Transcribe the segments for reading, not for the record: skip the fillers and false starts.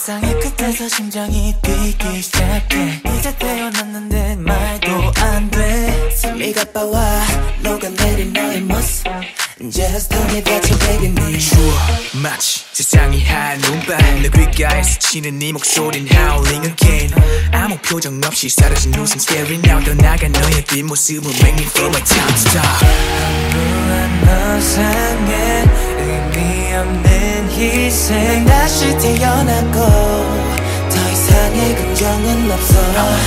세상의 끝에서 심장이 뛰기 시작해. 이제 태어났는데 말도 안돼. 숨이 가빠와 녹아내린 너의 모습. Just tell me that you're begging me. 추워 마치 세상이 한눈발. 내 귓가에서 치는 네 목소린 howling again. 아무 표정 없이 사라진 웃음 staring out. 떠나간 너의 뒷모습은 make me feel like time stop. 무한 너상에 의미 없는 희생. 다시 태어났고 더 이상의 감정은 없어.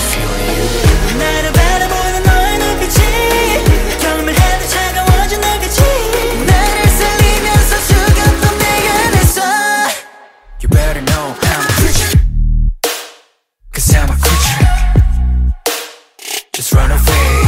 나를 바라보는 너의 눈빛이 경험을 해도 차가워진 눈빛이 나를 살리면서 죽였던 내 안에서. You better know I'm a creature, cause I'm a creature. Just run away.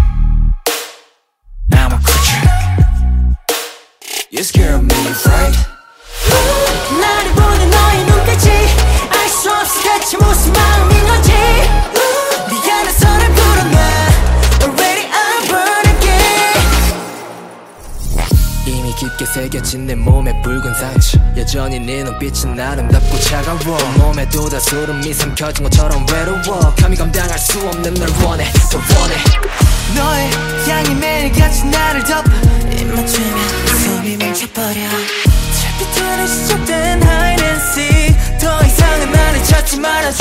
I'm a creature. You scare me, right? 나를 보는 너의 눈빛이 알 수 없이 대체 무슨 마음인 건지. 네 안에서 날 불어나 Already I'm burning again. 이미 깊게 새겨진 내 몸에 붉은 상처. 여전히 네 눈빛은 아름답고 차가워. 몸에도 다 소름이 삼켜진 것처럼 외로워. 감히 감당할 수 없는 널 원해, 더 원해. 너의 향이 매일같이 나를 덮어. 입 맞추면 숨이 멈춰버려. 달빛으로 시작된 hide and seek. 더 이상은 나를 찾지 말아줘.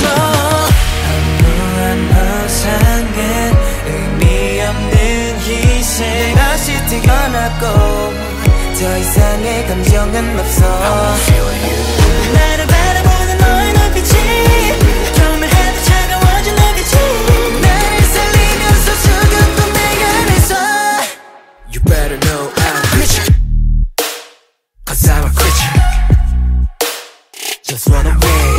아무한 허상엔 의미 없는 희생. 다시 태어났고 더 이상의 감정은 없어. 나를 바라보는 너의 눈빛이 경험을 해도 차가워진 눈빛이 나를 살리면서 죽였던 내 안에서. You better know I'm a creature, cause I'm a creature. Just run away.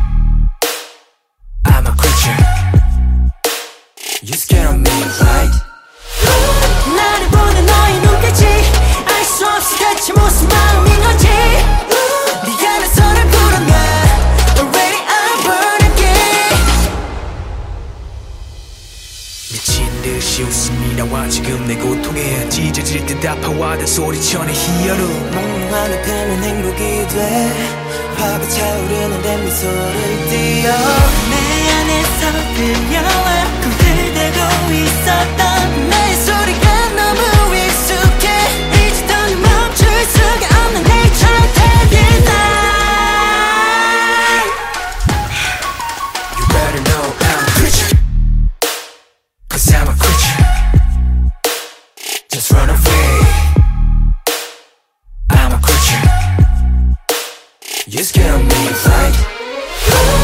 I'm a creature. You scared of me, right? 나를 보는 너의 눈빛이 알 수 없이 대체 무슨 마음인 건지. 네 안에서 날 불어나 Already I'm burning again. 미친 듯이 웃음이 나와 지금 내 고통에 찢어질 듯 아파와도 소리쳐 내 히어로. 몽롱함에 펴면 행복이 돼. 화가 차오르는 내 미소를 띄어. 내 안에서 들려와 흔들대고 있었던 나의 소리가 너무 익숙해. 이제 더는 멈출 수가 없는 nature taking night. You better know I'm a creature, cause I'm a creature. Just run away. I'm a creature. You scared of me, right?